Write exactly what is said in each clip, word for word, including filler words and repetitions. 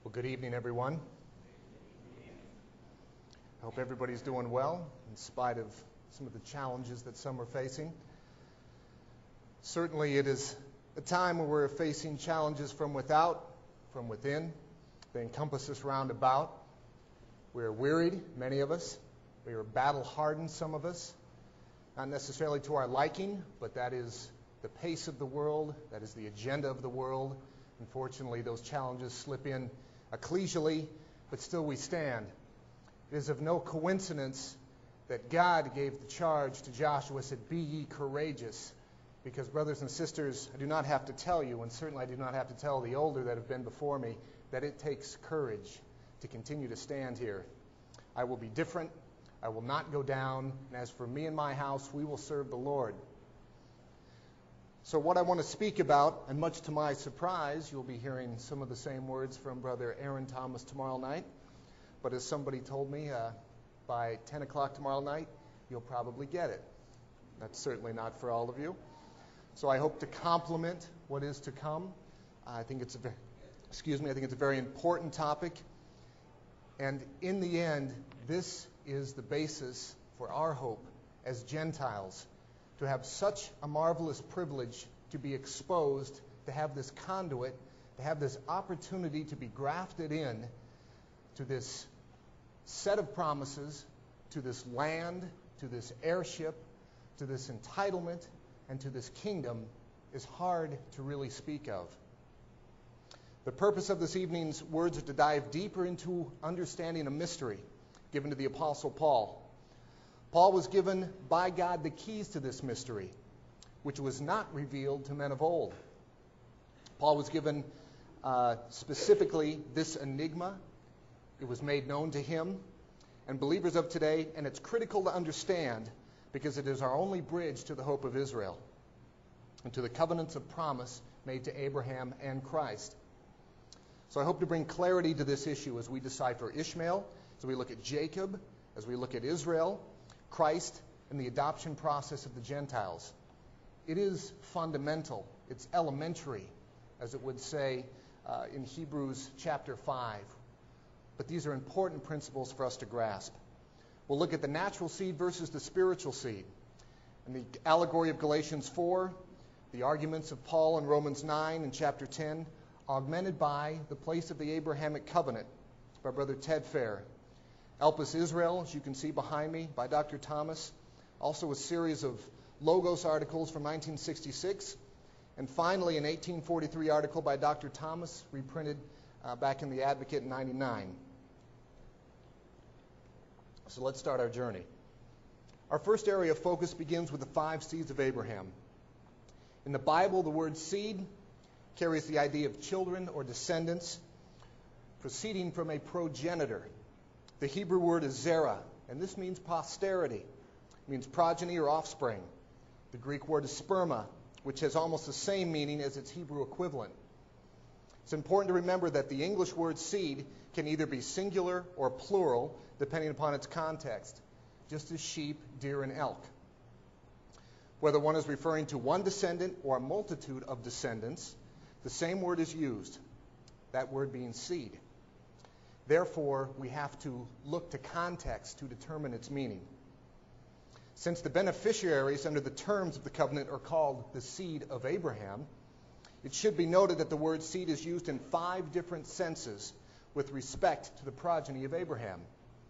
Well, good evening, everyone. I hope everybody's doing well in spite of some of the challenges that some are facing. Certainly, it is a time where we're facing challenges from without, from within. They encompass us round about. We are wearied, many of us. We are battle-hardened, some of us. Not necessarily to our liking, but that is the pace of the world. That is the agenda of the world. Unfortunately, those challenges slip in ecclesially, but still we stand. It is of no coincidence that God gave the charge to Joshua, said, "Be ye courageous." Because, brothers and sisters, I do not have to tell you, and certainly I do not have to tell the older that have been before me, that it takes courage to continue to stand here. I will be different. I will not go down. And as for me and my house, we will serve the Lord. So what I want to speak about, and much to my surprise, you'll be hearing some of the same words from Brother Aaron Thomas tomorrow night. But as somebody told me, uh, by ten o'clock tomorrow night, you'll probably get it. That's certainly not for all of you. So I hope to complement what is to come. I think it's a very, excuse me, I think it's a very important topic. And in the end, this is the basis for our hope as Gentiles, to have such a marvelous privilege to be exposed, to have this conduit, to have this opportunity to be grafted in to this set of promises, to this land, to this heirship, to this entitlement, and to this kingdom is hard to really speak of. The purpose of this evening's words are to dive deeper into understanding a mystery given to the Apostle Paul. Paul was given by God the keys to this mystery, which was not revealed to men of old. Paul was given uh, specifically this enigma. It was made known to him and believers of today, and it's critical to understand because it is our only bridge to the hope of Israel and to the covenants of promise made to Abraham and Christ. So I hope to bring clarity to this issue as we decipher Ishmael, as we look at Jacob, as we look at Israel, Christ, and the adoption process of the Gentiles. It is fundamental. It's elementary, as it would say uh, in Hebrews chapter five. But these are important principles for us to grasp. We'll look at the natural seed versus the spiritual seed, and the allegory of Galatians four, the arguments of Paul in Romans nine and chapter ten, augmented by the place of the Abrahamic covenant by Brother Ted Fair. Elpis Israel, as you can see behind me, by Doctor Thomas. Also a series of Logos articles from nineteen sixty-six. And finally, an eighteen forty-three article by Doctor Thomas, reprinted uh, back in the Advocate in ninety-nine. So let's start our journey. Our first area of focus begins with the five seeds of Abraham. In the Bible, the word seed carries the idea of children or descendants proceeding from a progenitor. The Hebrew word is zerah, and this means posterity. It means progeny or offspring. The Greek word is sperma, which has almost the same meaning as its Hebrew equivalent. It's important to remember that the English word seed can either be singular or plural, depending upon its context, just as sheep, deer, and elk. Whether one is referring to one descendant or a multitude of descendants, the same word is used, that word being seed. Therefore, we have to look to context to determine its meaning. Since the beneficiaries under the terms of the covenant are called the seed of Abraham, it should be noted that the word seed is used in five different senses with respect to the progeny of Abraham.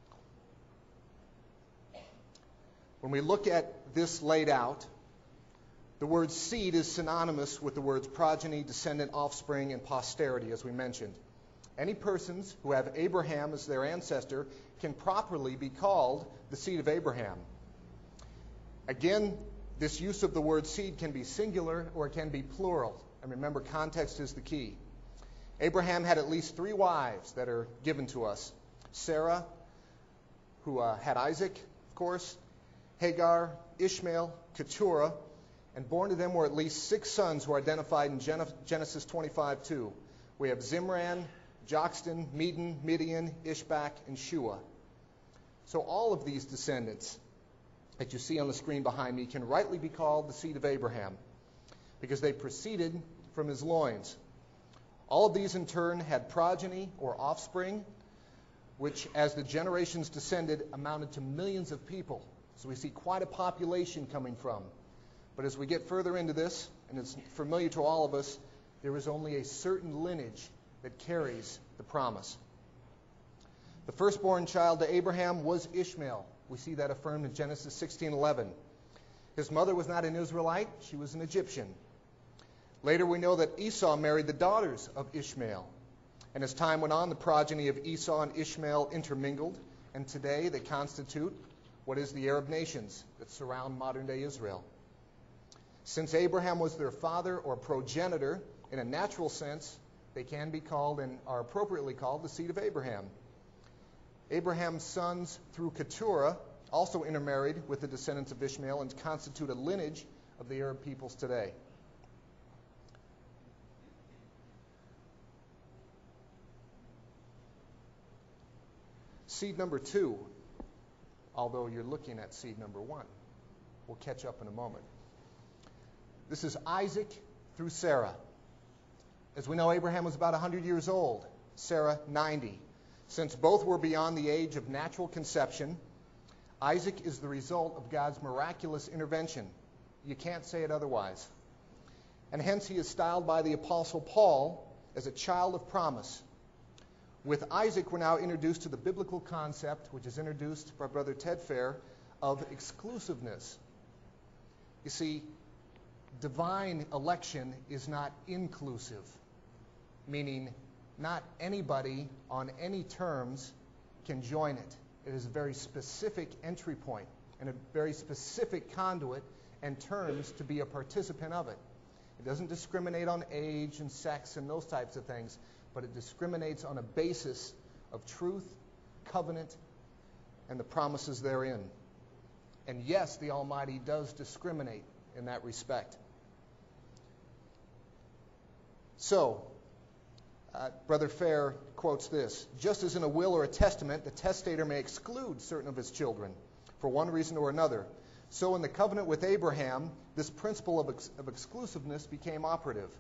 When we look at this laid out, the word seed is synonymous with the words progeny, descendant, offspring, and posterity, as we mentioned. Any persons who have Abraham as their ancestor can properly be called the seed of Abraham. Again, this use of the word seed can be singular or it can be plural. And remember, context is the key. Abraham had at least three wives that are given to us. Sarah, who uh, had Isaac, of course, Hagar, Ishmael, Keturah, and born to them were at least six sons who are identified in Genesis twenty-five two. We have Zimran, Jokstan, Medan, Midian, Ishbak, and Shua. So all of these descendants that you see on the screen behind me can rightly be called the seed of Abraham because they proceeded from his loins. All of these in turn had progeny or offspring, which as the generations descended amounted to millions of people. So we see quite a population coming from. But as we get further into this, and it's familiar to all of us, there is only a certain lineage that carries the promise. The firstborn child to Abraham was Ishmael. We see that affirmed in Genesis sixteen eleven. His mother was not an Israelite, she was an Egyptian. Later we know that Esau married the daughters of Ishmael. And as time went on, the progeny of Esau and Ishmael intermingled, and today they constitute what is the Arab nations that surround modern-day Israel. Since Abraham was their father or progenitor, in a natural sense, they can be called and are appropriately called the seed of Abraham. Abraham's sons through Keturah also intermarried with the descendants of Ishmael and constitute a lineage of the Arab peoples today. Seed number two, although you're looking at seed number one. We'll catch up in a moment. This is Isaac through Sarah. As we know, Abraham was about one hundred years old, Sarah ninety. Since both were beyond the age of natural conception, Isaac is the result of God's miraculous intervention. You can't say it otherwise. And hence he is styled by the Apostle Paul as a child of promise. With Isaac, we're now introduced to the biblical concept, which is introduced by Brother Ted Fair, of exclusiveness. You see, divine election is not inclusive, meaning not anybody on any terms can join it. It is a very specific entry point and a very specific conduit and terms to be a participant of it. It doesn't discriminate on age and sex and those types of things, but it discriminates on a basis of truth, covenant, and the promises therein. And yes, the Almighty does discriminate in that respect. So, uh, Brother Fair quotes this: just as in a will or a testament, the testator may exclude certain of his children for one reason or another, so in the covenant with Abraham, this principle of, ex- of exclusiveness became operative.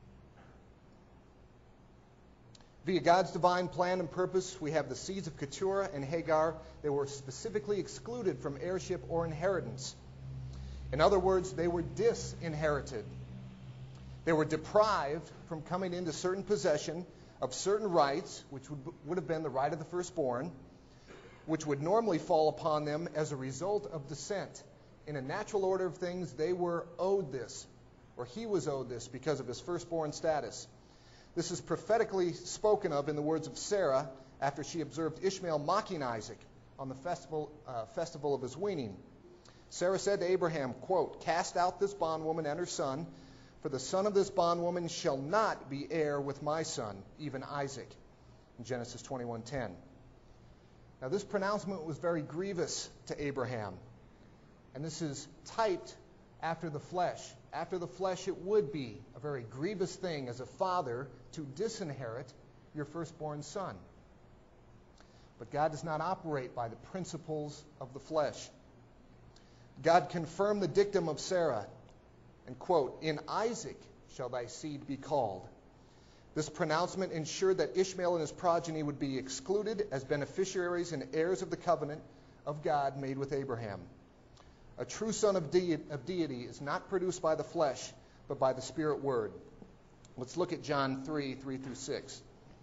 Via God's divine plan and purpose, we have the seeds of Keturah and Hagar. They were specifically excluded from heirship or inheritance. In other words, they were disinherited. They were deprived from coming into certain possession of certain rights, which would, would have been the right of the firstborn, which would normally fall upon them as a result of descent. In a natural order of things, they were owed this, or he was owed this because of his firstborn status. This is prophetically spoken of in the words of Sarah after she observed Ishmael mocking Isaac on the festival, uh, festival of his weaning. Sarah said to Abraham, quote, "Cast out this bondwoman and her son, for the son of this bondwoman shall not be heir with my son, even Isaac," in Genesis twenty-one ten. Now this pronouncement was very grievous to Abraham, and this is typed after the flesh. After the flesh, it would be a very grievous thing as a father to disinherit your firstborn son. But God does not operate by the principles of the flesh. God confirmed the dictum of Sarah, and quote, "In Isaac shall thy seed be called." This pronouncement ensured that Ishmael and his progeny would be excluded as beneficiaries and heirs of the covenant of God made with Abraham. A true son of, de- of deity is not produced by the flesh, but by the Spirit Word. Let's look at John three, three through six.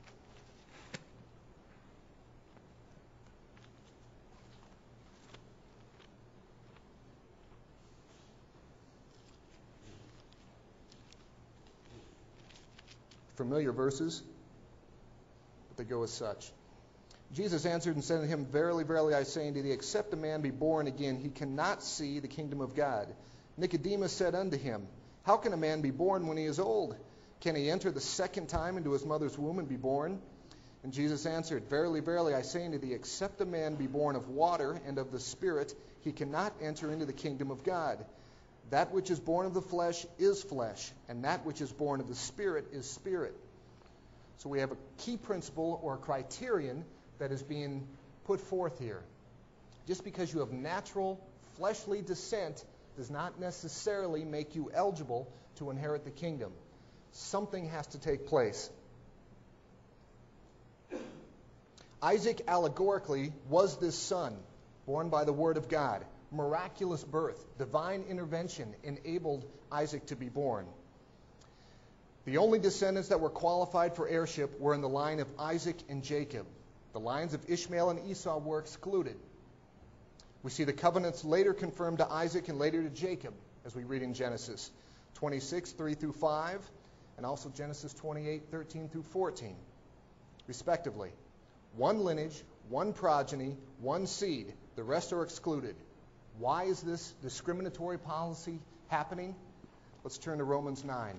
Familiar verses, but they go as such. Jesus answered and said to him, "Verily, verily, I say unto thee, except a man be born again, he cannot see the kingdom of God." Nicodemus said unto him, "How can a man be born when he is old? Can he enter the second time into his mother's womb and be born?" And Jesus answered, "Verily, verily, I say unto thee, except a man be born of water and of the Spirit, he cannot enter into the kingdom of God. That which is born of the flesh is flesh, and that which is born of the Spirit is spirit." So we have a key principle or a criterion that is being put forth here. Just because you have natural fleshly descent does not necessarily make you eligible to inherit the kingdom. Something has to take place. Isaac allegorically was this son, born by the word of God. Miraculous birth, divine intervention enabled Isaac to be born. The only descendants that were qualified for heirship were in the line of Isaac and Jacob. The lines of Ishmael and Esau were excluded. We see the covenants later confirmed to Isaac and later to Jacob, as we read in Genesis twenty-six, three through five, and also Genesis twenty-eight, thirteen through fourteen, respectively. One lineage, one progeny, one seed. The rest are excluded. Why is this discriminatory policy happening? Let's turn to Romans nine.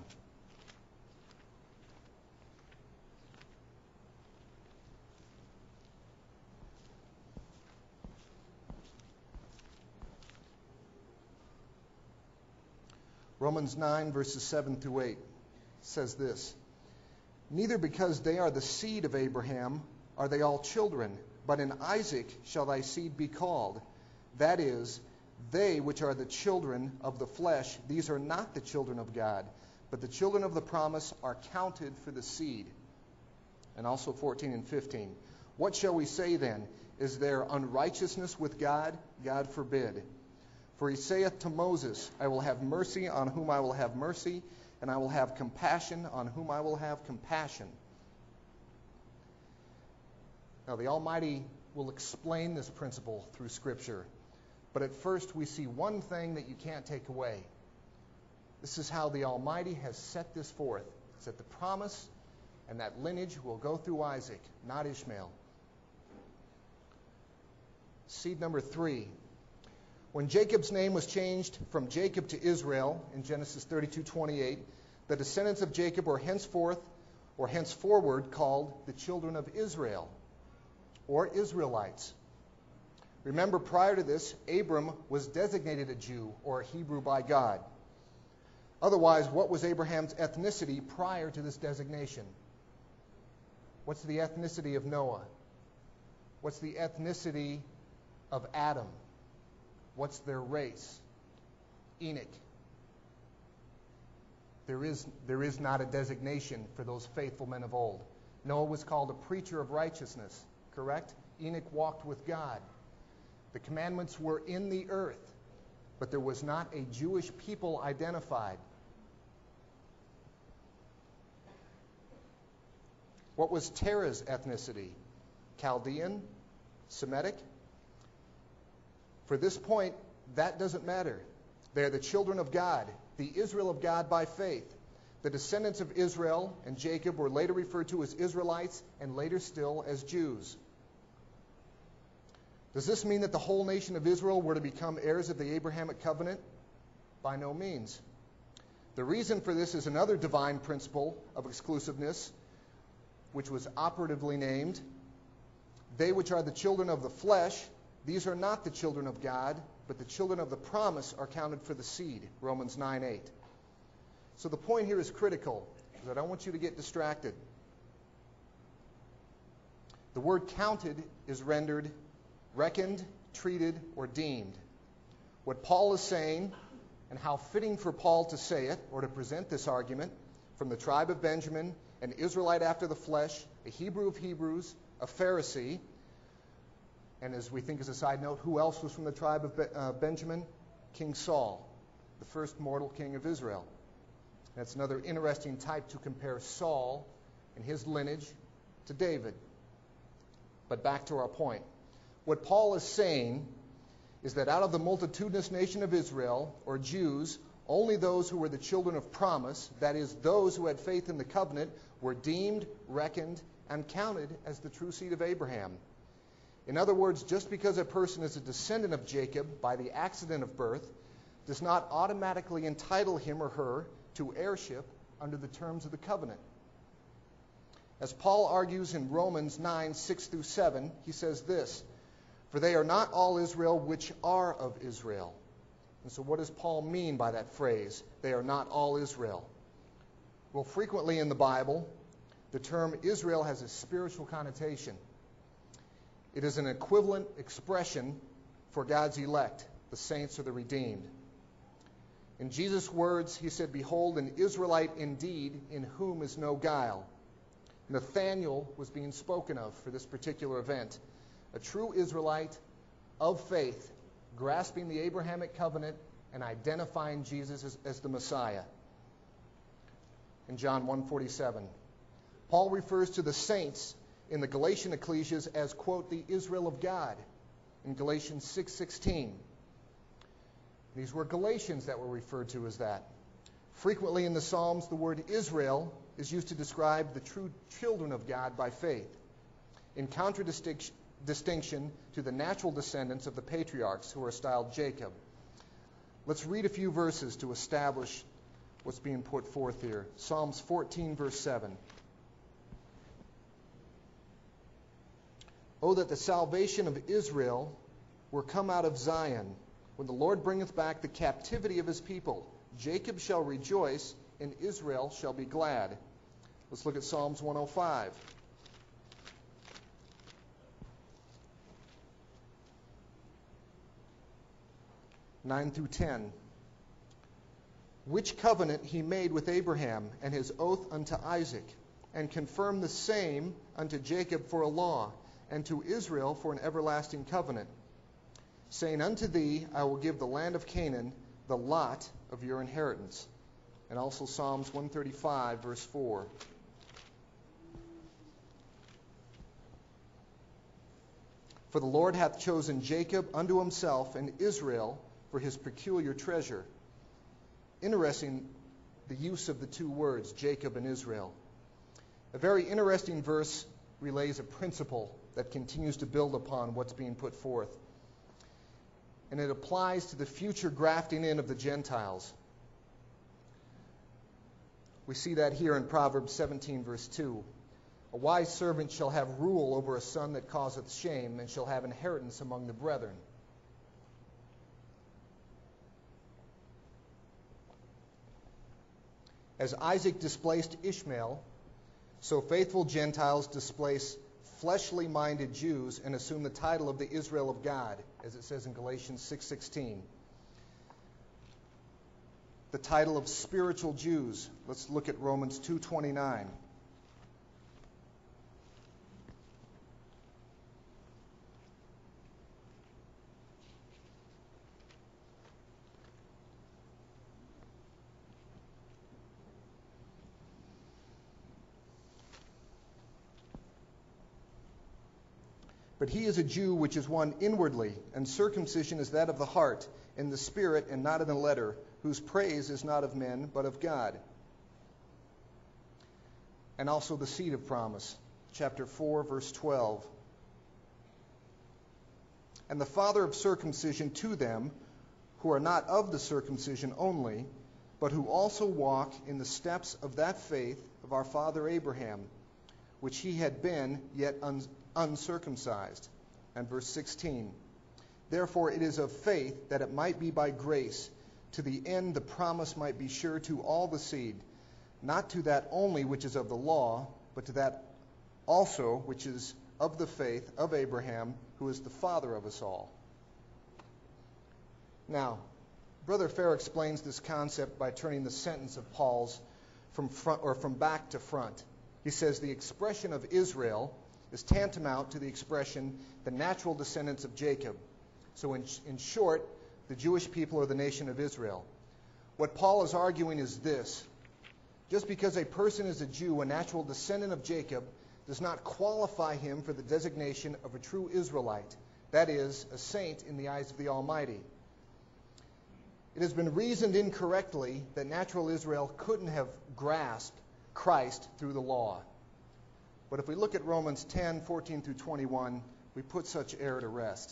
Romans nine, verses seven through eight says this: Neither because they are the seed of Abraham are they all children, but in Isaac shall thy seed be called. That is, they which are the children of the flesh, these are not the children of God, but the children of the promise are counted for the seed. And also fourteen and fifteen. What shall we say then? Is there unrighteousness with God? God forbid. For he saith to Moses, I will have mercy on whom I will have mercy, and I will have compassion on whom I will have compassion. Now, the Almighty will explain this principle through Scripture. But at first, we see one thing that you can't take away. This is how the Almighty has set this forth. It's that the promise and that lineage will go through Isaac, not Ishmael. Seed number three. When Jacob's name was changed from Jacob to Israel in Genesis thirty-two twenty-eight, the descendants of Jacob were henceforth or henceforward called the children of Israel, or Israelites. Remember, prior to this, Abram was designated a Jew or a Hebrew by God. Otherwise, what was Abraham's ethnicity prior to this designation? What's the ethnicity of Noah? What's the ethnicity of Adam? What's their race? Enoch. There is, there is not a designation for those faithful men of old. Noah was called a preacher of righteousness, correct? Enoch walked with God. The commandments were in the earth, but there was not a Jewish people identified. What was Terah's ethnicity? Chaldean? Semitic? For this point, that doesn't matter. They are the children of God, the Israel of God by faith. The descendants of Israel and Jacob were later referred to as Israelites and later still as Jews. Does this mean that the whole nation of Israel were to become heirs of the Abrahamic covenant? By no means. The reason for this is another divine principle of exclusiveness, which was operatively named, they which are the children of the flesh, these are not the children of God, but the children of the promise are counted for the seed, Romans nine eight. So the point here is critical, because I don't want you to get distracted. The word counted is rendered reckoned, treated, or deemed. What Paul is saying, and how fitting for Paul to say it, or to present this argument, from the tribe of Benjamin, an Israelite after the flesh, a Hebrew of Hebrews, a Pharisee, and as we think as a side note, who else was from the tribe of Be- uh, Benjamin? King Saul, the first mortal king of Israel. That's another interesting type to compare Saul and his lineage to David. But back to our point. What Paul is saying is that out of the multitudinous nation of Israel, or Jews, only those who were the children of promise, that is, those who had faith in the covenant, were deemed, reckoned, and counted as the true seed of Abraham. In other words, just because a person is a descendant of Jacob by the accident of birth does not automatically entitle him or her to heirship under the terms of the covenant. As Paul argues in Romans nine, six through seven, he says this: For they are not all Israel which are of Israel. And so what does Paul mean by that phrase, they are not all Israel? Well, frequently in the Bible, the term Israel has a spiritual connotation. It is an equivalent expression for God's elect, the saints or the redeemed. In Jesus' words, he said, Behold, an Israelite indeed, in whom is no guile. Nathanael was being spoken of for this particular event. A true Israelite of faith, grasping the Abrahamic covenant and identifying Jesus as, as the Messiah. In John one forty-seven, Paul refers to the saints in the Galatian ecclesias as, quote, the Israel of God, in Galatians six sixteen. These were Galatians that were referred to as that. Frequently in the Psalms, the word Israel is used to describe the true children of God by faith, in contradistinction to the natural descendants of the patriarchs who are styled Jacob. Let's read a few verses to establish what's being put forth here. Psalms fourteen, verse seven. Oh, that the salvation of Israel were come out of Zion, when the Lord bringeth back the captivity of his people. Jacob shall rejoice, and Israel shall be glad. Let's look at Psalms one oh five. nine through ten. Which covenant he made with Abraham, and his oath unto Isaac, and confirmed the same unto Jacob for a law, and to Israel for an everlasting covenant, saying, unto thee I will give the land of Canaan, the lot of your inheritance. And also Psalms one thirty-five, verse four. For the Lord hath chosen Jacob unto himself, and Israel for his peculiar treasure. Interesting, the use of the two words, Jacob and Israel. A very interesting verse relays a principle that continues to build upon what's being put forth. And it applies to the future grafting in of the Gentiles. We see that here in Proverbs seventeen, verse two. A wise servant shall have rule over a son that causeth shame, and shall have inheritance among the brethren. As Isaac displaced Ishmael, so faithful Gentiles displace fleshly-minded Jews and assume the title of the Israel of God, as it says in Galatians six sixteen. The title of spiritual Jews. Let's look at Romans two twenty-nine. But he is a Jew which is one inwardly, and circumcision is that of the heart, in the spirit and not in the letter, whose praise is not of men, but of God. And also the seed of promise, chapter four, verse twelve. And the father of circumcision to them, who are not of the circumcision only, but who also walk in the steps of that faith of our father Abraham, which he had been, yet un- uncircumcised. And verse sixteen. Therefore it is of faith, that it might be by grace, to the end the promise might be sure to all the seed, not to that only which is of the law, but to that also which is of the faith of Abraham, who is the father of us all. Now, Brother Fair explains this concept by turning the sentence of Paul's from front or from back to front. He says the expression of Israel is tantamount to the expression the natural descendants of Jacob. So in, in short, the Jewish people are the nation of Israel. What Paul is arguing is this: just because a person is a Jew, a natural descendant of Jacob, does not qualify him for the designation of a true Israelite, that is, a saint in the eyes of the Almighty. It has been reasoned incorrectly that natural Israel couldn't have grasped Christ through the law. But if we look at Romans ten, fourteen through twenty-one, we put such error to rest.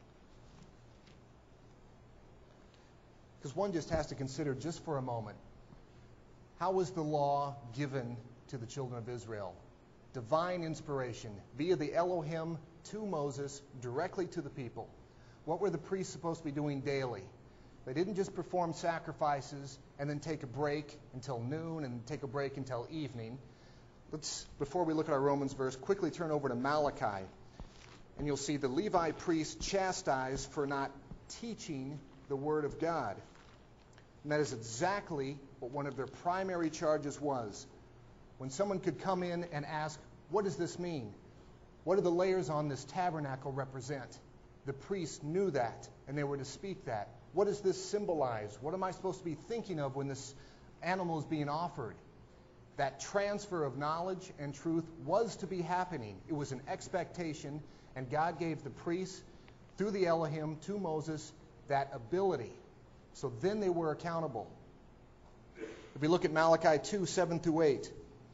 Because one just has to consider just for a moment, how was the law given to the children of Israel? Divine inspiration, via the Elohim to Moses, directly to the people. What were the priests supposed to be doing daily? They didn't just perform sacrifices and then take a break until noon and take a break until evening. Let's, before we look at our Romans verse, quickly turn over to Malachi. And you'll see the Levi priests chastised for not teaching the Word of God. And that is exactly what one of their primary charges was. When someone could come in and ask, what does this mean? What do the layers on this tabernacle represent? The priests knew that, and they were to speak that. What does this symbolize? What am I supposed to be thinking of when this animal is being offered? That transfer of knowledge and truth was to be happening. It was an expectation, and God gave the priests, through the Elohim, to Moses, that ability. So then they were accountable. If we look at Malachi two, seven through eight,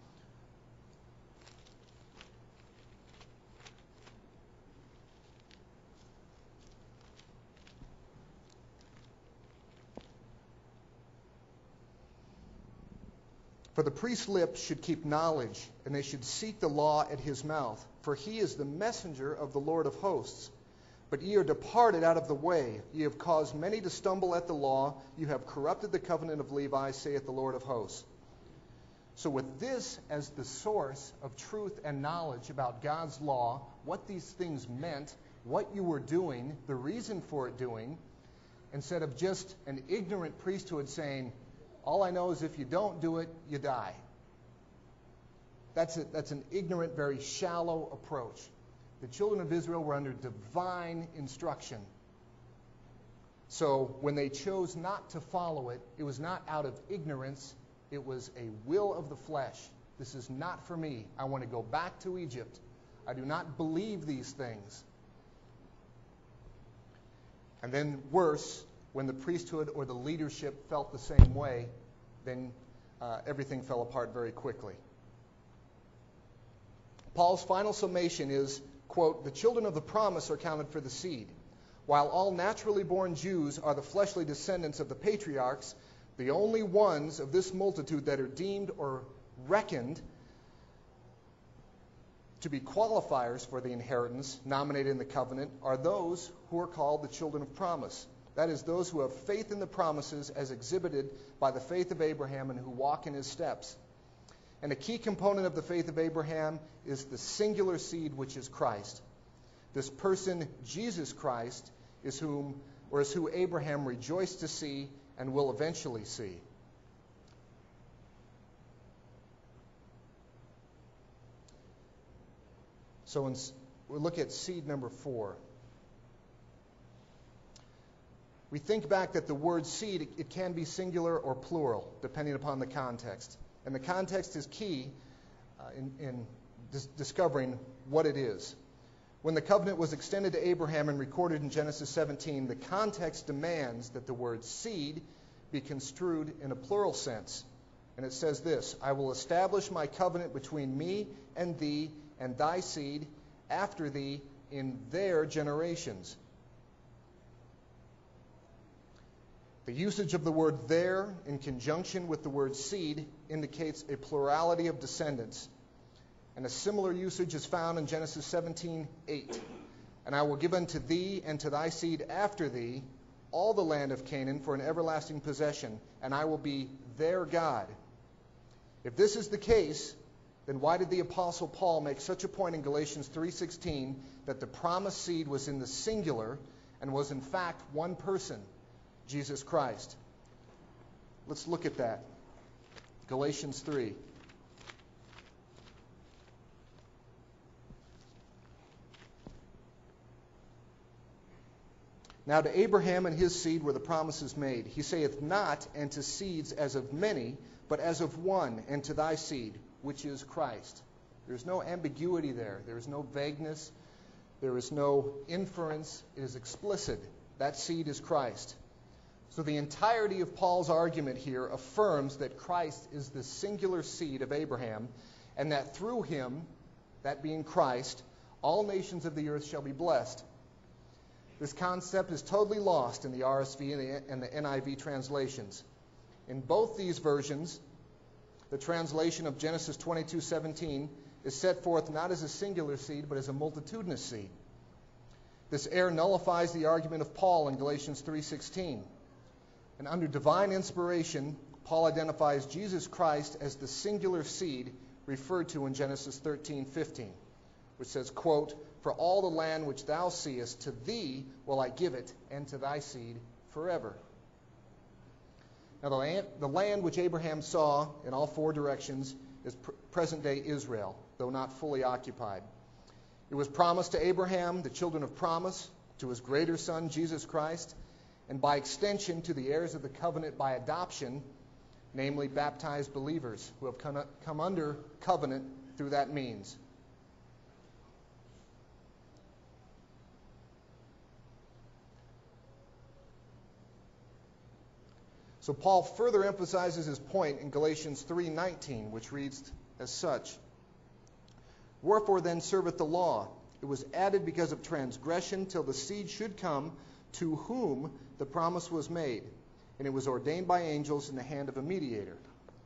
for the priest's lips should keep knowledge, and they should seek the law at his mouth. For he is the messenger of the Lord of hosts. But ye are departed out of the way. Ye have caused many to stumble at the law. You have corrupted the covenant of Levi, saith the Lord of hosts. So with this as the source of truth and knowledge about God's law, what these things meant, what you were doing, the reason for it doing, instead of just an ignorant priesthood saying, all I know is if you don't do it, you die. That's, a, that's an ignorant, very shallow approach. The children of Israel were under divine instruction. So when they chose not to follow it, it was not out of ignorance. It was a will of the flesh. This is not for me. I want to go back to Egypt. I do not believe these things. And then worse, when the priesthood or the leadership felt the same way, then uh, everything fell apart very quickly. Paul's final summation is, quote, the children of the promise are counted for the seed. While all naturally born Jews are the fleshly descendants of the patriarchs, the only ones of this multitude that are deemed or reckoned to be qualifiers for the inheritance nominated in the covenant are those who are called the children of promise. That is, those who have faith in the promises as exhibited by the faith of Abraham and who walk in his steps. And a key component of the faith of Abraham is the singular seed, which is Christ. This person, Jesus Christ, is whom, or is who Abraham rejoiced to see and will eventually see. So in, we'll look at seed number four. We think back that the word seed, it can be singular or plural, depending upon the context. And the context is key uh, in, in dis- discovering what it is. When the covenant was extended to Abraham and recorded in Genesis seventeen, the context demands that the word seed be construed in a plural sense. And it says this, I will establish my covenant between me and thee and thy seed after thee in their generations. The usage of the word there in conjunction with the word seed indicates a plurality of descendants. And a similar usage is found in Genesis seventeen eight. And I will give unto thee and to thy seed after thee all the land of Canaan for an everlasting possession, and I will be their God. If this is the case, then why did the Apostle Paul make such a point in Galatians three sixteen that the promised seed was in the singular and was in fact one person, Jesus Christ? Let's look at that. Galatians three. Now to Abraham and his seed were the promises made. He saith not, and to seeds as of many, but as of one, and to thy seed, which is Christ. There's no ambiguity there. There is no vagueness. There is no inference. It is explicit. That seed is Christ. So the entirety of Paul's argument here affirms that Christ is the singular seed of Abraham, and that through him, that being Christ, all nations of the earth shall be blessed. This concept is totally lost in the R S V and the, and the N I V translations. In both these versions, the translation of Genesis twenty-two seventeen is set forth not as a singular seed, but as a multitudinous seed. This error nullifies the argument of Paul in Galatians three sixteen. And under divine inspiration, Paul identifies Jesus Christ as the singular seed referred to in Genesis thirteen fifteen, which says, quote, for all the land which thou seest, to thee will I give it, and to thy seed forever. Now the land, the land which Abraham saw in all four directions is pr- present-day Israel, though not fully occupied. It was promised to Abraham, the children of promise, to his greater son, Jesus Christ, and by extension to the heirs of the covenant by adoption, namely baptized believers who have come, come under covenant through that means. So Paul further emphasizes his point in Galatians three nineteen, which reads as such: Wherefore then serveth the law? It was added because of transgression, till the seed should come, to whom the promise was made. And it was ordained by angels in the hand of a mediator.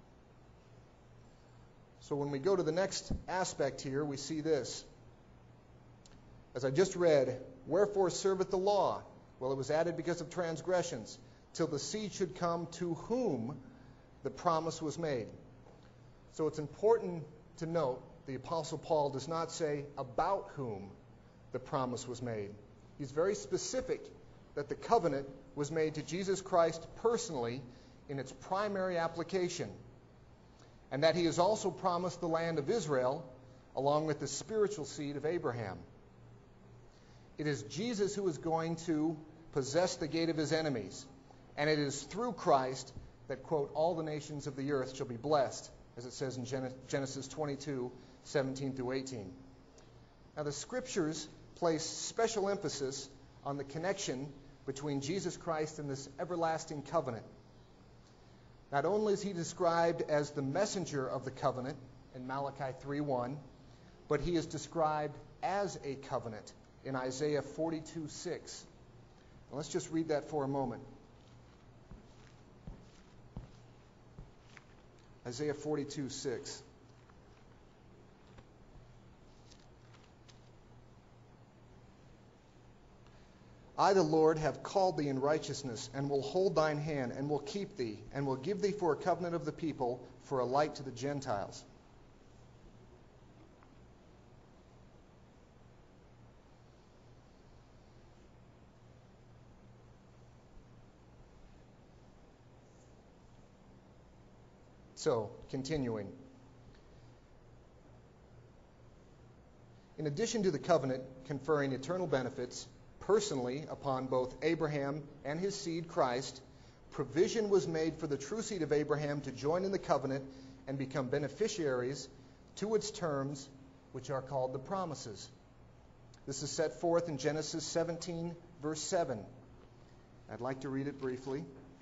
So when we go to the next aspect here, we see this. As I just read, wherefore serveth the law? Well, it was added because of transgressions, till the seed should come to whom the promise was made. So it's important to note the Apostle Paul does not say about whom the promise was made. He's very specific that the covenant was made to Jesus Christ personally in its primary application, and that he has also promised the land of Israel along with the spiritual seed of Abraham. It is Jesus who is going to possess the gate of his enemies, and it is through Christ that, quote, all the nations of the earth shall be blessed, as it says in Genesis twenty-two, seventeen through eighteen. Now the Scriptures place special emphasis on the connection between Jesus Christ and this everlasting covenant. Not only is he described as the messenger of the covenant in Malachi three one, but he is described as a covenant in Isaiah forty-two six. Now let's just read that for a moment. Isaiah forty-two six. I, the Lord, have called thee in righteousness, and will hold thine hand, and will keep thee, and will give thee for a covenant of the people, for a light to the Gentiles. So, continuing. In addition to the covenant conferring eternal benefits, personally upon both Abraham and his seed Christ, provision was made for the true seed of Abraham to join in the covenant and become beneficiaries to its terms, which are called the promises. This is set forth in Genesis seventeen, verse seven. I'd like to read it briefly.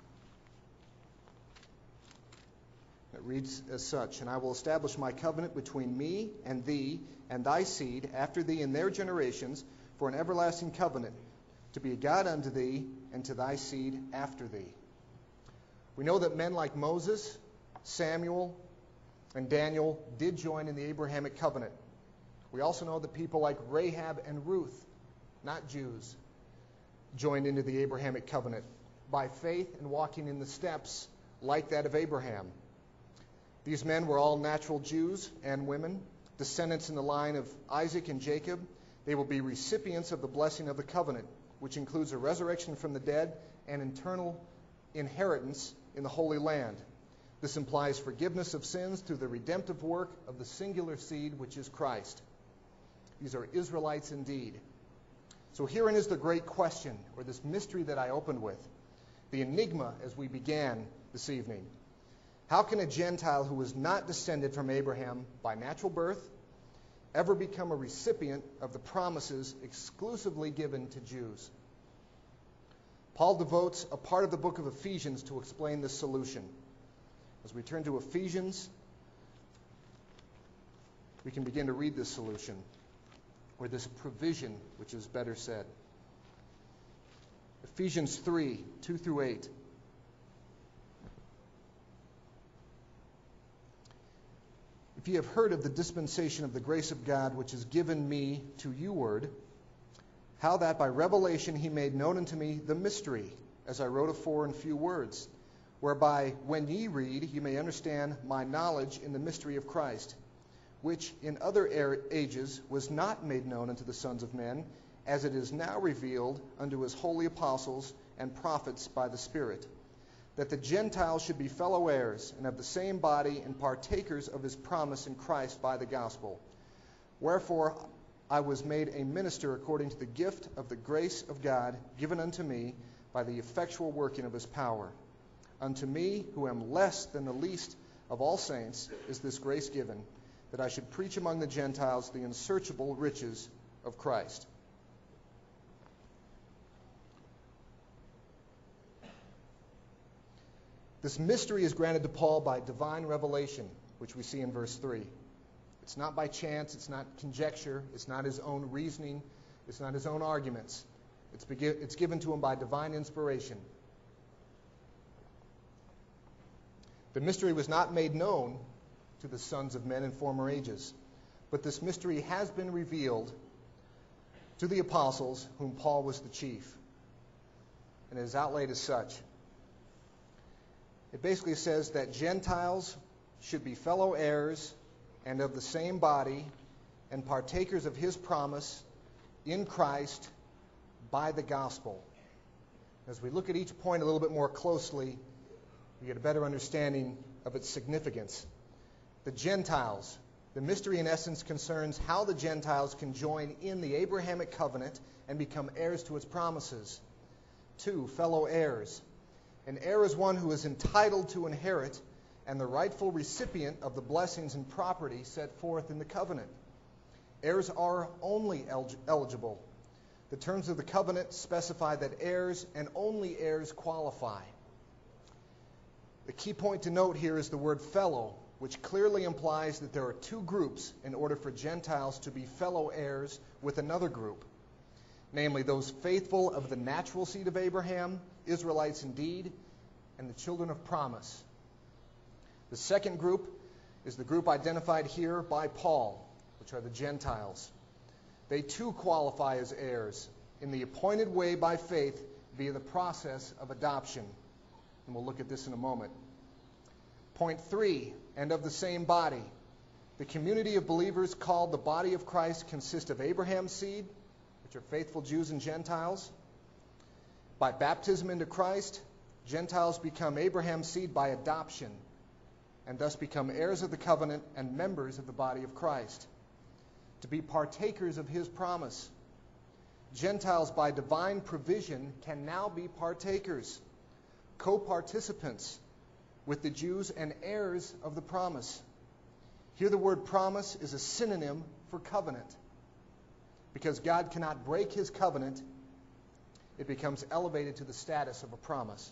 It reads as such: And I will establish my covenant between me and thee and thy seed after thee in their generations, for an everlasting covenant, to be a God unto thee and to thy seed after thee. We know that men like Moses, Samuel, and Daniel did join in the Abrahamic covenant. We also know that people like Rahab and Ruth, not Jews, joined into the Abrahamic covenant by faith and walking in the steps like that of Abraham. These men were all natural Jews and women, descendants in the line of Isaac and Jacob. They will be recipients of the blessing of the covenant, which includes a resurrection from the dead and eternal inheritance in the Holy Land. This implies forgiveness of sins through the redemptive work of the singular seed, which is Christ. These are Israelites indeed. So herein is the great question, or this mystery that I opened with, the enigma as we began this evening. How can a Gentile who was not descended from Abraham by natural birth ever become a recipient of the promises exclusively given to Jews? Paul devotes a part of the book of Ephesians to explain this solution. As we turn to Ephesians, we can begin to read this solution, or this provision, which is better said. Ephesians three, two through eight. If ye have heard of the dispensation of the grace of God, which is given me to youward, how that by revelation he made known unto me the mystery, as I wrote afore in few words, whereby when ye read, ye may understand my knowledge in the mystery of Christ, which in other ages was not made known unto the sons of men, as it is now revealed unto his holy apostles and prophets by the Spirit. that the Gentiles should be fellow heirs and of the same body and partakers of his promise in Christ by the gospel. Wherefore I was made a minister according to the gift of the grace of God given unto me by the effectual working of his power. Unto me, who am less than the least of all saints, is this grace given, that I should preach among the Gentiles the unsearchable riches of Christ. This mystery is granted to Paul by divine revelation, which we see in verse three. It's not by chance, it's not conjecture, it's not his own reasoning, it's not his own arguments. It's, begi- it's given to him by divine inspiration. The mystery was not made known to the sons of men in former ages, but this mystery has been revealed to the apostles, whom Paul was the chief, and it is outlaid as such. It basically says that Gentiles should be fellow heirs and of the same body and partakers of his promise in Christ by the gospel. As we look at each point a little bit more closely, we get a better understanding of its significance. The Gentiles. The mystery, in essence, concerns how the Gentiles can join in the Abrahamic covenant and become heirs to its promises. Two, fellow heirs. An heir is one who is entitled to inherit and the rightful recipient of the blessings and property set forth in the covenant. Heirs are only el- eligible. The terms of the covenant specify that heirs and only heirs qualify. The key point to note here is the word fellow, which clearly implies that there are two groups in order for Gentiles to be fellow heirs with another group, namely those faithful of the natural seed of Abraham, Israelites indeed, and the children of promise. The second group is the group identified here by Paul, which are the Gentiles. They too qualify as heirs in the appointed way by faith via the process of adoption. And we'll look at this in a moment. Point three, and of the same body. The community of believers called the body of Christ consists of Abraham's seed, which are faithful Jews and Gentiles. By baptism into Christ, Gentiles become Abraham's seed by adoption, and thus become heirs of the covenant and members of the body of Christ. To be partakers of his promise. Gentiles, by divine provision, can now be partakers, co-participants with the Jews and heirs of the promise. Here the word promise is a synonym for covenant. Because God cannot break his covenant, it becomes elevated to the status of a promise.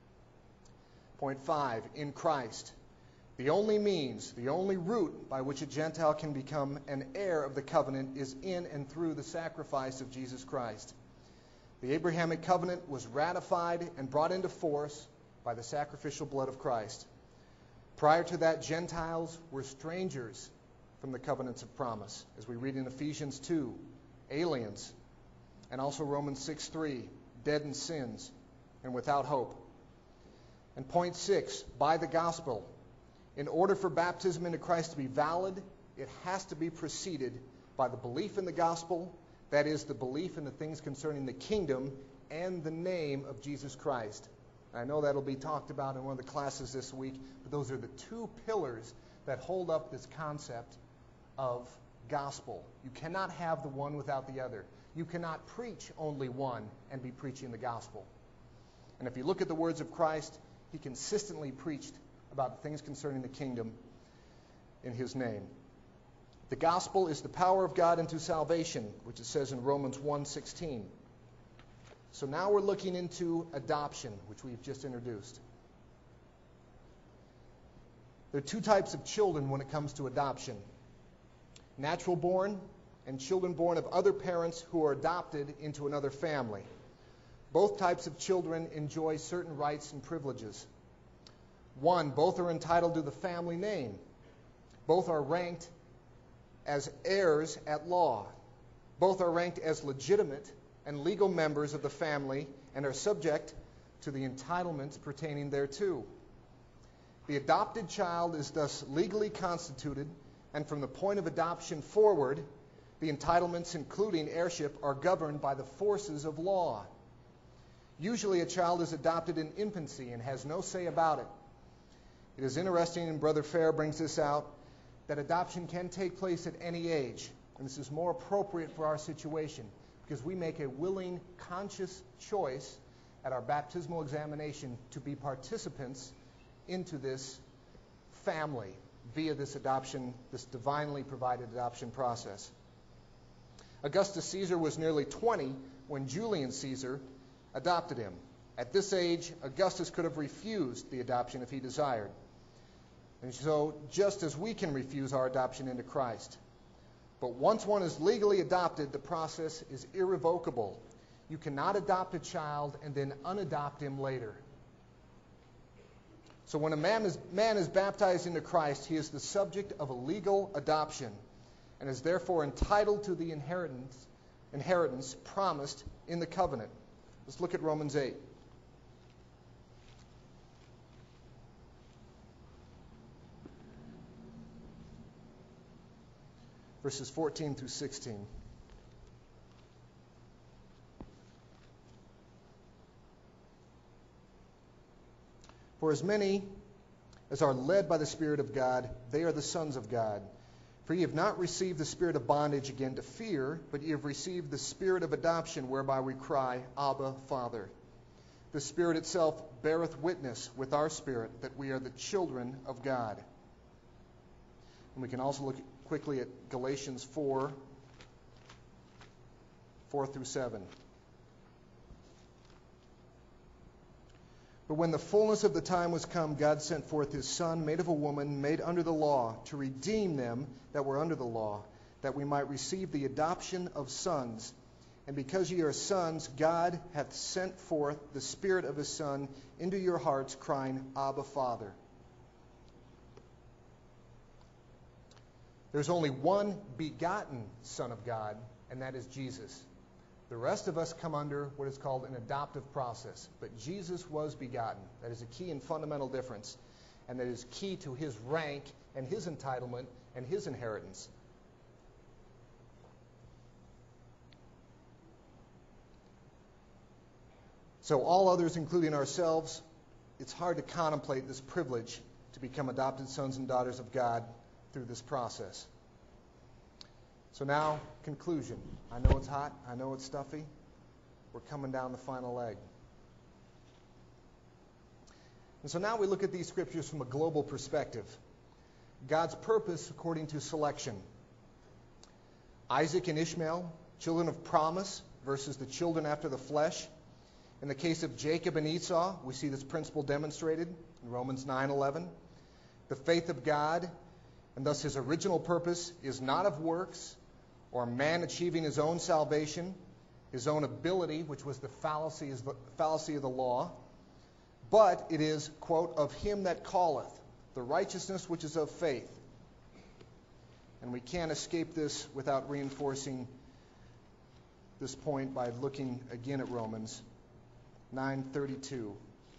Point five, in Christ. The only means, the only route by which a Gentile can become an heir of the covenant is in and through the sacrifice of Jesus Christ. The Abrahamic covenant was ratified and brought into force by the sacrificial blood of Christ. Prior to that, Gentiles were strangers from the covenants of promise, as we read in Ephesians two, aliens, and also Romans six three, dead in sins and without hope. And point six, by the gospel. In order for baptism into Christ to be valid, it has to be preceded by the belief in the gospel, that is, the belief in the things concerning the kingdom and the name of Jesus Christ. I know that'll be talked about in one of the classes this week, but those are the two pillars that hold up this concept of gospel. You cannot have the one without the other. You cannot preach only one and be preaching the gospel. And if you look at the words of Christ, he consistently preached about the things concerning the kingdom in his name. The gospel is the power of God unto salvation, which it says in Romans one sixteen. So now we're looking into adoption, which we've just introduced. There are two types of children when it comes to adoption. Natural born and children born of other parents who are adopted into another family. Both types of children enjoy certain rights and privileges. One, both are entitled to the family name. Both are ranked as heirs at law. Both are ranked as legitimate and legal members of the family and are subject to the entitlements pertaining thereto. The adopted child is thus legally constituted, and from the point of adoption forward, the entitlements, including heirship, are governed by the forces of law. Usually a child is adopted in infancy and has no say about it. It is interesting, and Brother Fair brings this out, that adoption can take place at any age. And this is more appropriate for our situation because we make a willing, conscious choice at our baptismal examination to be participants into this family via this adoption, this divinely provided adoption process. Augustus Caesar was nearly twenty when Julian Caesar adopted him. At this age, Augustus could have refused the adoption if he desired. And so, just as we can refuse our adoption into Christ. But once one is legally adopted, the process is irrevocable. You cannot adopt a child and then unadopt him later. So when a man is, man is baptized into Christ, he is the subject of a legal adoption and is therefore entitled to the inheritance, inheritance promised in the covenant. Let's look at Romans eight. Verses fourteen through sixteen. For as many as are led by the Spirit of God, they are the sons of God. For ye have not received the spirit of bondage again to fear, but ye have received the spirit of adoption, whereby we cry, Abba, Father. The Spirit itself beareth witness with our spirit that we are the children of God. And we can also look quickly at Galatians four, four through seven. But when the fullness of the time was come, God sent forth his Son, made of a woman, made under the law, to redeem them that were under the law, that we might receive the adoption of sons. And because ye are sons, God hath sent forth the Spirit of his Son into your hearts, crying, Abba, Father. There's only one begotten Son of God, and that is Jesus. The rest of us come under what is called an adoptive process. But Jesus was begotten. That is a key and fundamental difference. And that is key to his rank and his entitlement and his inheritance. So all others, including ourselves, it's hard to contemplate this privilege to become adopted sons and daughters of God through this process. So now, conclusion. I know it's hot. I know it's stuffy. We're coming down the final leg. And so now we look at these scriptures from a global perspective. God's purpose according to selection. Isaac and Ishmael, children of promise versus the children after the flesh. In the case of Jacob and Esau, we see this principle demonstrated in Romans nine eleven. The faith of God, and thus his original purpose, is not of works, or man achieving his own salvation, his own ability, which was the fallacy, is the fallacy of the law, but it is, quote, of him that calleth, the righteousness which is of faith. And we can't escape this without reinforcing this point by looking again at Romans nine thirty-two.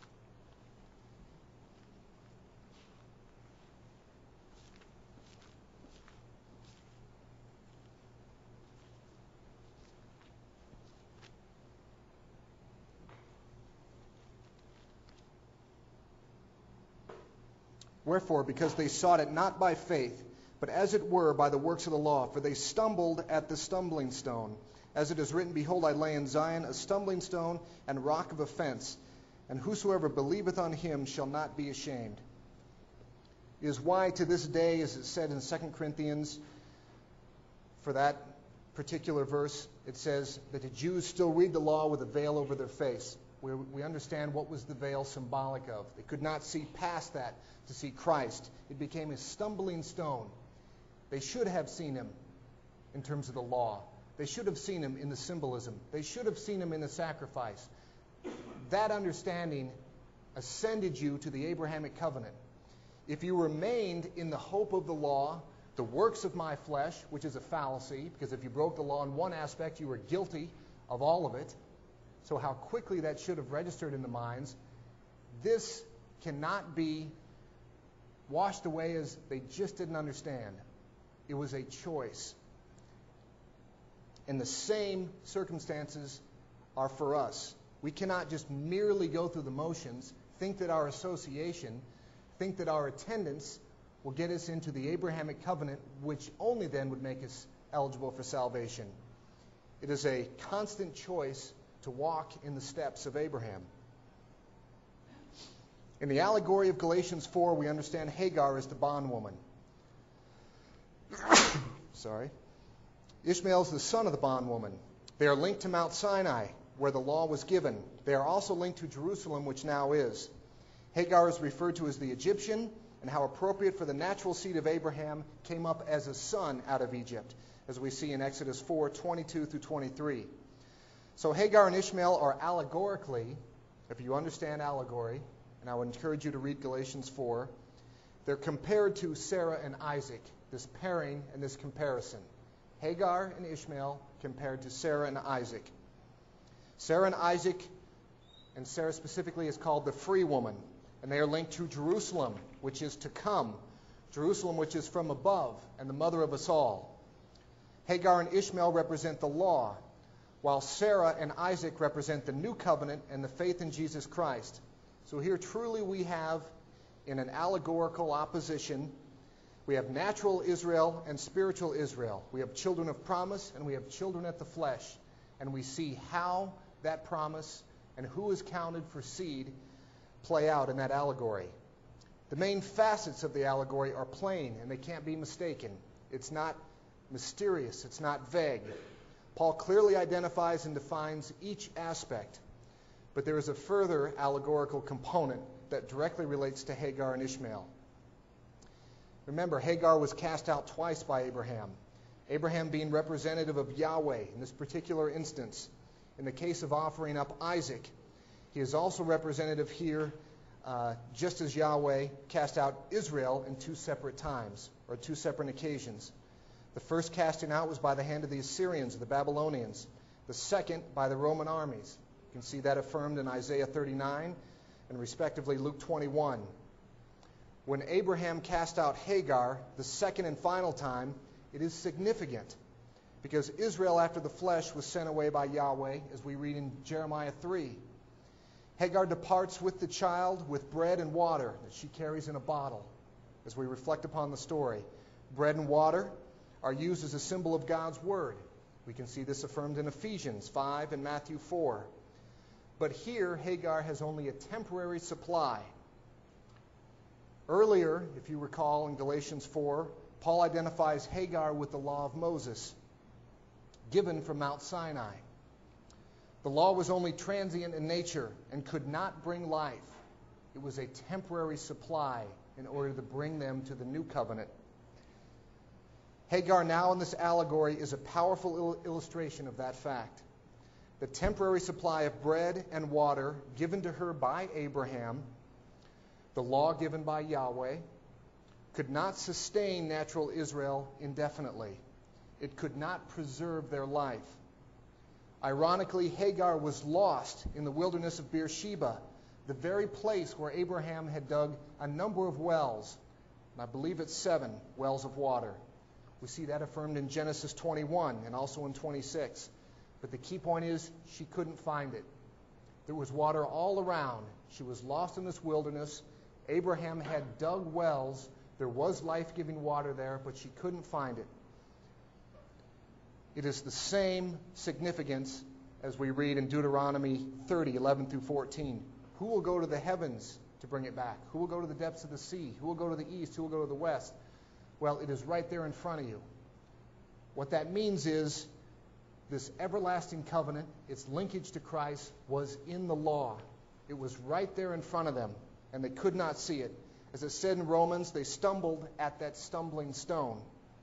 Wherefore, because they sought it not by faith, but as it were by the works of the law, for they stumbled at the stumbling stone. As it is written, Behold, I lay in Zion a stumbling stone and rock of offense, and whosoever believeth on him shall not be ashamed. It is why to this day, as it said in Second Corinthians, for that particular verse, it says that the Jews still read the law with a veil over their face. We, we understand what was the veil symbolic of. They could not see past that to see Christ. It became a stumbling stone. They should have seen him in terms of the law. They should have seen him in the symbolism. They should have seen him in the sacrifice. That understanding ascended you to the Abrahamic covenant. If you remained in the hope of the law, the works of my flesh, which is a fallacy, because if you broke the law in one aspect, you were guilty of all of it. So how quickly that should have registered in the minds. This cannot be washed away as they just didn't understand. It was a choice. And the same circumstances are for us. We cannot just merely go through the motions, think that our association, think that our attendance will get us into the Abrahamic covenant, which only then would make us eligible for salvation. It is a constant choice to walk in the steps of Abraham. In the allegory of Galatians four, we understand Hagar as the bondwoman. Sorry. Ishmael is the son of the bondwoman. They are linked to Mount Sinai, where the law was given. They are also linked to Jerusalem, which now is. Hagar is referred to as the Egyptian, and how appropriate for the natural seed of Abraham came up as a son out of Egypt, as we see in Exodus four, twenty-two through twenty-three. So Hagar and Ishmael are allegorically, if you understand allegory, and I would encourage you to read Galatians four, they're compared to Sarah and Isaac, this pairing and this comparison. Hagar and Ishmael compared to Sarah and Isaac. Sarah and Isaac, and Sarah specifically, is called the free woman, and they are linked to Jerusalem, which is to come, Jerusalem which is from above, and the mother of us all. Hagar and Ishmael represent the law, while Sarah and Isaac represent the new covenant and the faith in Jesus Christ. So here truly we have, in an allegorical opposition, we have natural Israel and spiritual Israel. We have children of promise and we have children at the flesh. And we see how that promise and who is counted for seed play out in that allegory. The main facets of the allegory are plain and they can't be mistaken. It's not mysterious. It's not vague. Paul clearly identifies and defines each aspect. But there is a further allegorical component that directly relates to Hagar and Ishmael. Remember, Hagar was cast out twice by Abraham. Abraham being representative of Yahweh in this particular instance. In the case of offering up Isaac, he is also representative here, uh, just as Yahweh cast out Israel in two separate times, or two separate occasions. The first casting out was by the hand of the Assyrians, or the Babylonians. The second by the Roman armies. You can see that affirmed in Isaiah thirty-nine and respectively Luke twenty-one. When Abraham cast out Hagar, the second and final time, it is significant because Israel after the flesh was sent away by Yahweh, as we read in Jeremiah three. Hagar departs with the child with bread and water that she carries in a bottle, as we reflect upon the story. Bread and water are used as a symbol of God's word. We can see this affirmed in Ephesians five and Matthew four. But here, Hagar has only a temporary supply. Earlier, if you recall in Galatians four, Paul identifies Hagar with the law of Moses, given from Mount Sinai. The law was only transient in nature and could not bring life. It was a temporary supply in order to bring them to the new covenant. Hagar now in this allegory is a powerful il- illustration of that fact. The temporary supply of bread and water given to her by Abraham, the law given by Yahweh, could not sustain natural Israel indefinitely. It could not preserve their life. Ironically, Hagar was lost in the wilderness of Beersheba, the very place where Abraham had dug a number of wells, and I believe it's seven wells of water. We see that affirmed in Genesis twenty-one and also in twenty-six. But the key point is she couldn't find it. There was water all around. She was lost in this wilderness. Abraham had dug wells. There was life-giving water there, but she couldn't find it. It is the same significance as we read in Deuteronomy thirty, eleven through fourteen. Who will go to the heavens to bring it back? Who will go to the depths of the sea? Who will go to the east? Who will go to the west? Well, it is right there in front of you. What that means is this everlasting covenant, its linkage to Christ, was in the law. It was right there in front of them, and they could not see it. As it said in Romans, they stumbled at that stumbling stone.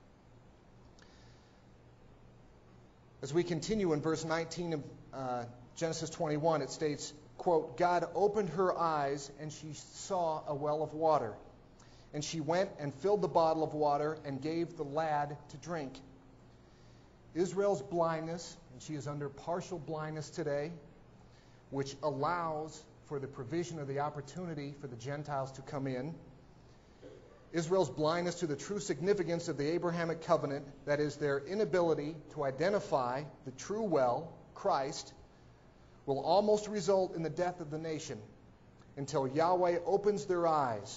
As we continue in verse nineteen of uh, Genesis twenty-one, it states, quote, God opened her eyes, and she saw a well of water. And she went and filled the bottle of water and gave the lad to drink. Israel's blindness, and she is under partial blindness today, which allows for the provision of the opportunity for the Gentiles to come in. Israel's blindness to the true significance of the Abrahamic covenant, that is, their inability to identify the true well, Christ, will almost result in the death of the nation until Yahweh opens their eyes.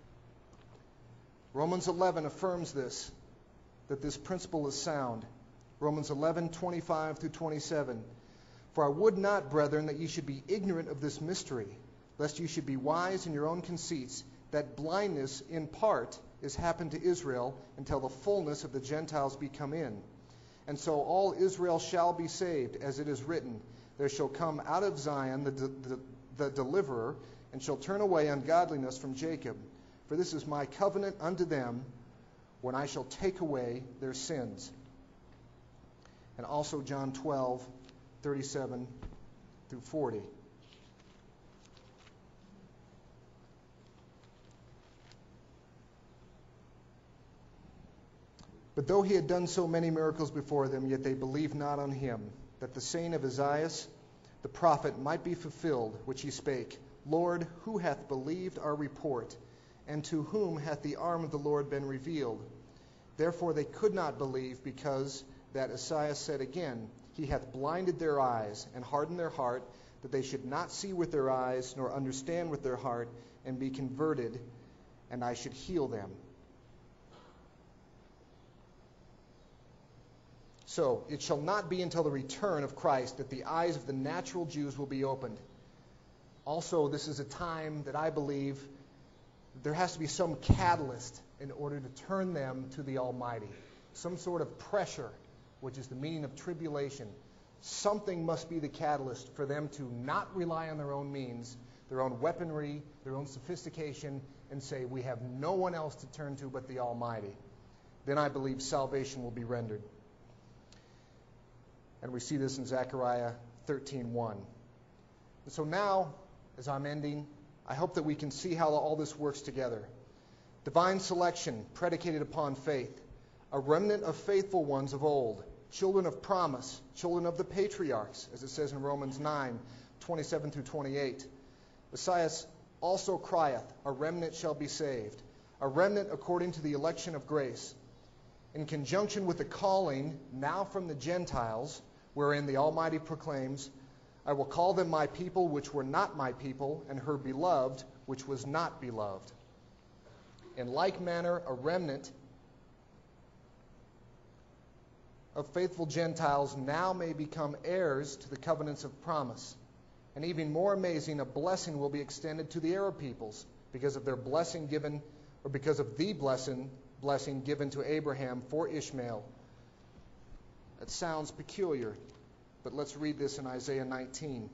Romans eleven affirms this, that this principle is sound. Romans eleven, twenty-five through twenty-seven. For I would not, brethren, that ye should be ignorant of this mystery, lest ye should be wise in your own conceits, that blindness in part is happened to Israel until the fullness of the Gentiles be come in. And so all Israel shall be saved, as it is written, there shall come out of Zion the, the, the deliverer, and shall turn away ungodliness from Jacob. For this is my covenant unto them, when I shall take away their sins. And also John twelve, thirty-seven through forty. But though he had done so many miracles before them, yet they believed not on him, that the saying of Isaiah the prophet might be fulfilled, which he spake, Lord, who hath believed our report, and to whom hath the arm of the Lord been revealed? Therefore they could not believe, because that Isaiah said again, He hath blinded their eyes, and hardened their heart, that they should not see with their eyes, nor understand with their heart, and be converted, and I should heal them. So it shall not be until the return of Christ that the eyes of the natural Jews will be opened. Also, this is a time that I believe there has to be some catalyst in order to turn them to the Almighty. Some sort of pressure, which is the meaning of tribulation. Something must be the catalyst for them to not rely on their own means, their own weaponry, their own sophistication, and say, we have no one else to turn to but the Almighty. Then I believe salvation will be rendered. And we see this in Zechariah thirteen one. And so now, as I'm ending, I hope that we can see how all this works together. Divine selection predicated upon faith. A remnant of faithful ones of old. Children of promise. Children of the patriarchs, as it says in Romans nine, twenty-seven through twenty-eight. Messiah also crieth, a remnant shall be saved. A remnant according to the election of grace. In conjunction with the calling, now from the Gentiles, wherein the Almighty proclaims, I will call them my people which were not my people, and her beloved which was not beloved. In like manner, a remnant of faithful Gentiles now may become heirs to the covenants of promise. And even more amazing, a blessing will be extended to the Arab peoples because of their blessing given, or because of the blessing, blessing given to Abraham for Ishmael. That sounds peculiar, but let's read this in Isaiah nineteen.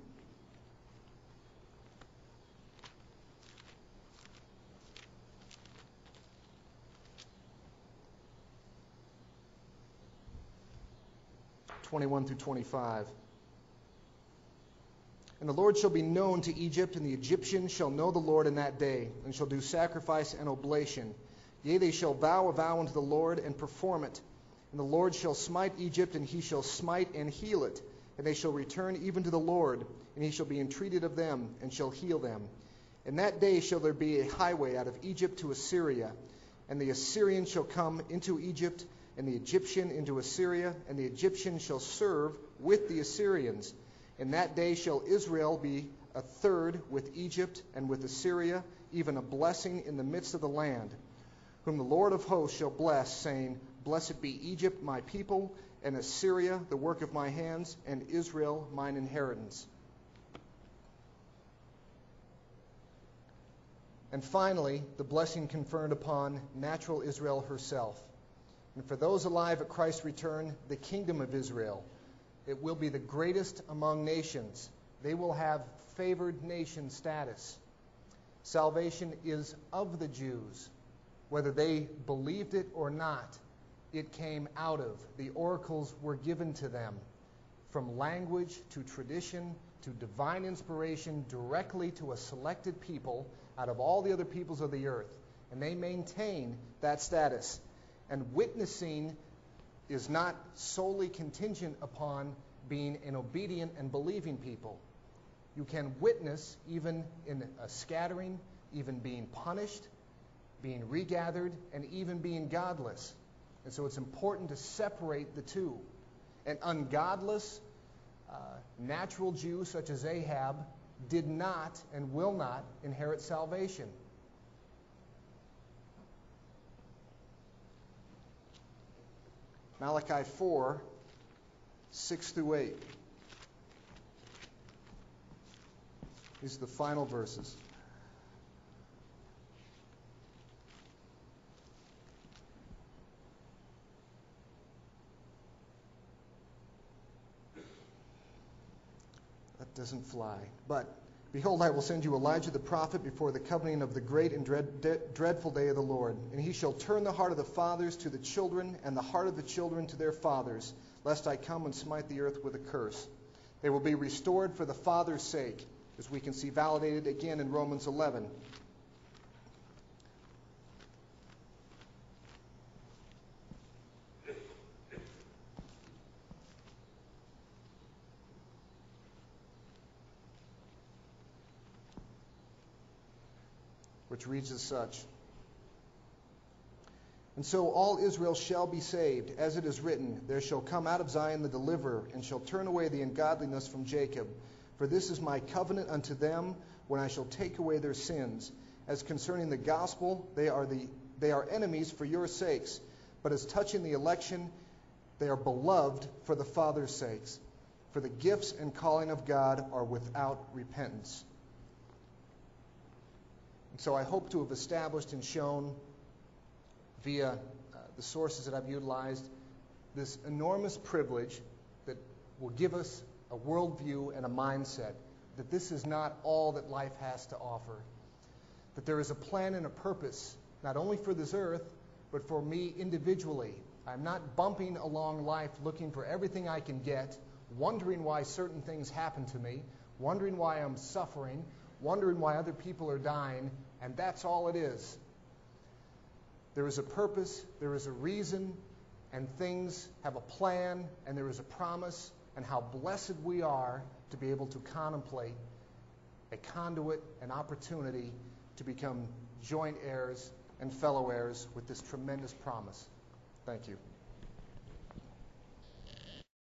twenty-one through twenty-five. And the Lord shall be known to Egypt, and the Egyptians shall know the Lord in that day, and shall do sacrifice and oblation. Yea, they shall vow a vow unto the Lord, and perform it. And the Lord shall smite Egypt, and he shall smite and heal it. And they shall return even to the Lord, and he shall be entreated of them, and shall heal them. In that day shall there be a highway out of Egypt to Assyria, and the Assyrian shall come into Egypt, and the Egyptian into Assyria, and the Egyptian shall serve with the Assyrians. In that day shall Israel be a third with Egypt and with Assyria, even a blessing in the midst of the land, whom the Lord of hosts shall bless, saying, Blessed be Egypt, my people, and Assyria, the work of my hands, and Israel, mine inheritance. And finally, the blessing conferred upon natural Israel herself. And for those alive at Christ's return, the kingdom of Israel. It will be the greatest among nations. They will have favored nation status. Salvation is of the Jews. Whether they believed it or not, it came out of. The oracles were given to them. From language to tradition to divine inspiration directly to a selected people out of all the other peoples of the earth. And they maintain that status. And witnessing is not solely contingent upon being an obedient and believing people. You can witness even being punished, being regathered, and even being godless. And so it's important to separate the two. And ungod- is not solely contingent upon being an obedient and believing people. You can witness even in a scattering, even being punished, being regathered, and even being godless. And so it's important to separate the two. And ungodless uh, natural Jew such as Ahab did not and will not inherit salvation. Malachi four, six through eight. These are the final verses. That doesn't fly. But, behold, I will send you Elijah the prophet before the coming of the great and dread, de- dreadful day of the Lord. And he shall turn the heart of the fathers to the children, and the heart of the children to their fathers, lest I come and smite the earth with a curse. They will be restored for the father's sake, as we can see validated again in Romans eleven. Which reads as such. And so all Israel shall be saved, as it is written, there shall come out of Zion the deliverer, and shall turn away the ungodliness from Jacob. For this is my covenant unto them, when I shall take away their sins. As concerning the gospel, they are the they are enemies for your sakes. But as touching the election, they are beloved for the Father's sakes. For the gifts and calling of God are without repentance. And so I hope to have established and shown via uh, the sources that I've utilized this enormous privilege that will give us a worldview and a mindset that this is not all that life has to offer. That there is a plan and a purpose, not only for this earth, but for me individually. I'm not bumping along life looking for everything I can get, wondering why certain things happen to me, wondering why I'm suffering, wondering why other people are dying, and that's all it is. There is a purpose, there is a reason, and things have a plan, and there is a promise, and how blessed we are to be able to contemplate a conduit, an opportunity to become joint heirs and fellow heirs with this tremendous promise. Thank you.